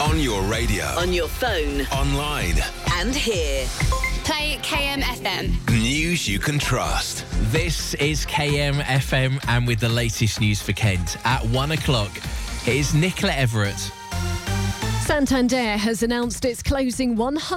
On your radio. On your phone. Online. And here. Play KM FM. News you can trust. This is KM FM, and with the latest news for Kent at 1 o'clock, here's Nicola Everett. Santander has announced it's closing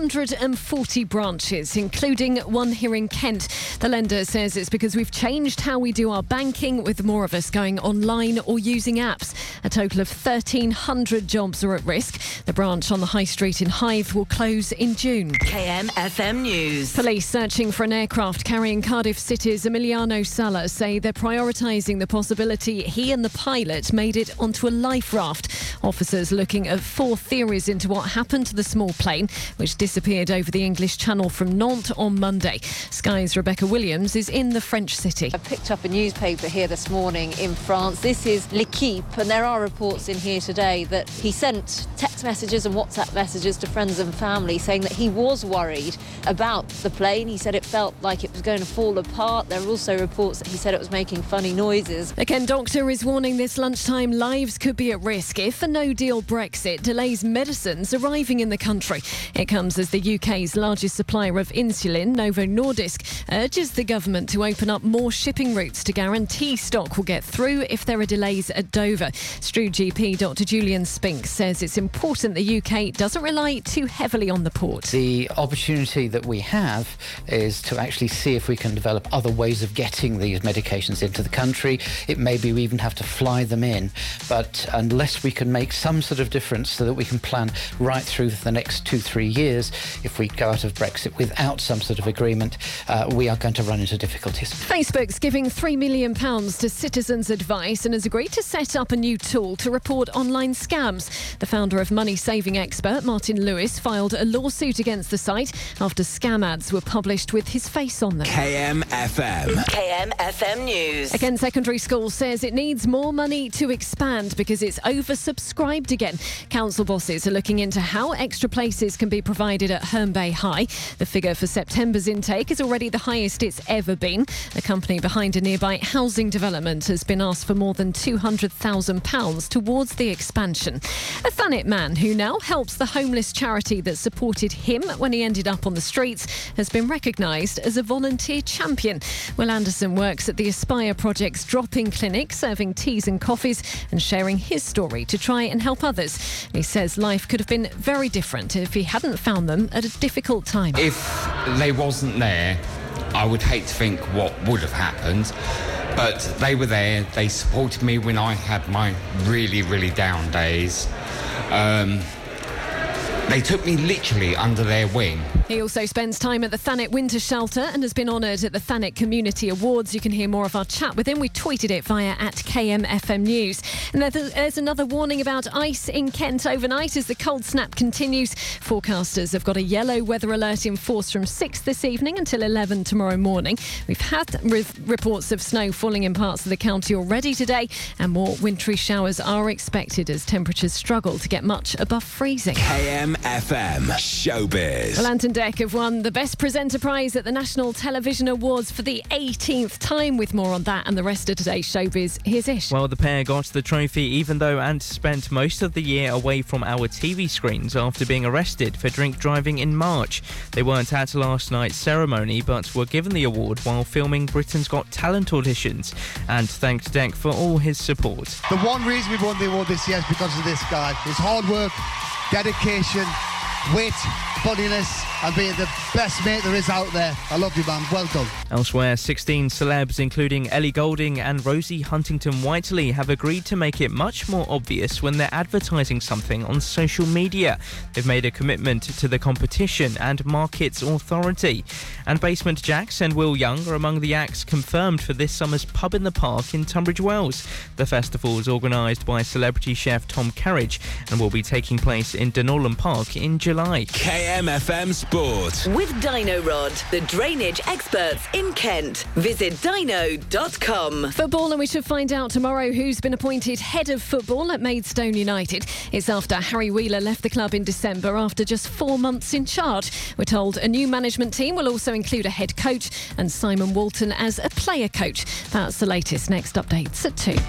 140 branches, including one here in Kent. The lender says it's because we've changed how we do our banking, with more of us going online or using apps. A total of 1,300 jobs are at risk. The branch on the High Street in Hythe will close in June. KM FM News. Police searching for an aircraft carrying Cardiff City's Emiliano Sala say they're prioritising the possibility he and the pilot made it onto a life raft. Officers looking at 4 theories into what happened to the small plane, which disappeared over the English Channel from Nantes on Monday. Sky's Rebecca Williams is in the French city. I picked up a newspaper here this morning in France. This is L'Équipe, and there are reports in here today that he sent text messages and WhatsApp messages to friends and family saying that he was worried about the plane. He said it felt like it was going to fall apart. There are also reports that he said it was making funny noises. A Kent doctor is warning this lunchtime lives could be at risk if a no-deal Brexit delays medicines arriving in the country. It comes as the UK's largest supplier of insulin, Novo Nordisk, urges the government to open up more shipping routes to guarantee stock will get through if there are delays at Dover. Stroud GP Dr Julian Spink says it's important the UK doesn't rely too heavily on the port. The opportunity that we have is to actually see if we can develop other ways of getting these medications into the country. It may be we even have to fly them in, but unless we can make some sort of difference so that we can plan right through for the next 2-3 years, if we go out of Brexit without some sort of agreement, we are going to run into difficulties. Facebook's giving £3 million to Citizens Advice and has agreed to set up a new tool to report online scams. The founder of money-saving expert Martin Lewis filed a lawsuit against the site after scam ads were published with his face on them. KM FM. KM FM News. A Kent secondary school says it needs more money to expand because it's oversubscribed again. Council bosses are looking into how extra places can be provided at Herne Bay High. The figure for September's intake is already the highest it's ever been. The company behind a nearby housing development has been asked for more than £200,000 towards the expansion. A Thanet man who now helps the homeless charity that supported him when he ended up on the streets has been recognised as a volunteer champion. Will Anderson works at the Aspire Project's drop-in clinic, serving teas and coffees and sharing his story to try and help others. He says life could have been very different if he hadn't found them at a difficult time. If they wasn't there, I would hate to think what would have happened. But they were there. They supported me when I had my really, really down days. They took me literally under their wing. He also spends time at the Thanet Winter Shelter and has been honoured at the Thanet Community Awards. You can hear more of our chat with him. We tweeted it via @KMFM News. And there's another warning about ice in Kent overnight as the cold snap continues. Forecasters have got a yellow weather alert in force from 6 this evening until 11 tomorrow morning. We've had reports of snow falling in parts of the county already today, and more wintry showers are expected as temperatures struggle to get much above freezing. KM FM Showbiz. Well, Ant and Dec have won the Best Presenter prize at the National Television Awards for the 18th time. With more on that and the rest of today's Showbiz, here's Ish. Well, the pair got the trophy even though Ant spent most of the year away from our TV screens after being arrested for drink driving in March. They weren't at last night's ceremony but were given the award while filming Britain's Got Talent auditions, and thanked Dec for all his support. The one reason we won the award this year is because of this guy. His hard work, dedication, wit, funniness, and being the best mate there is out there. I love you, man. Well done. Elsewhere, 16 celebs, including Ellie Goulding and Rosie Huntington-Whiteley, have agreed to make it much more obvious when they're advertising something on social media. They've made a commitment to the competition and market's authority. And Basement Jaxx and Will Young are among the acts confirmed for this summer's Pub in the Park in Tunbridge Wells. The festival is organised by celebrity chef Tom Carriage and will be taking place in Dunollen Park in July. KMFM Sport. With Dino Rod, the drainage experts in Kent. Visit dino.com. Football, and we should find out tomorrow who's been appointed head of football at Maidstone United. It's after Harry Wheeler left the club in December after just 4 months in charge. We're told a new management team will also include a head coach and Simon Walton as a player coach. That's the latest. Next updates at 2.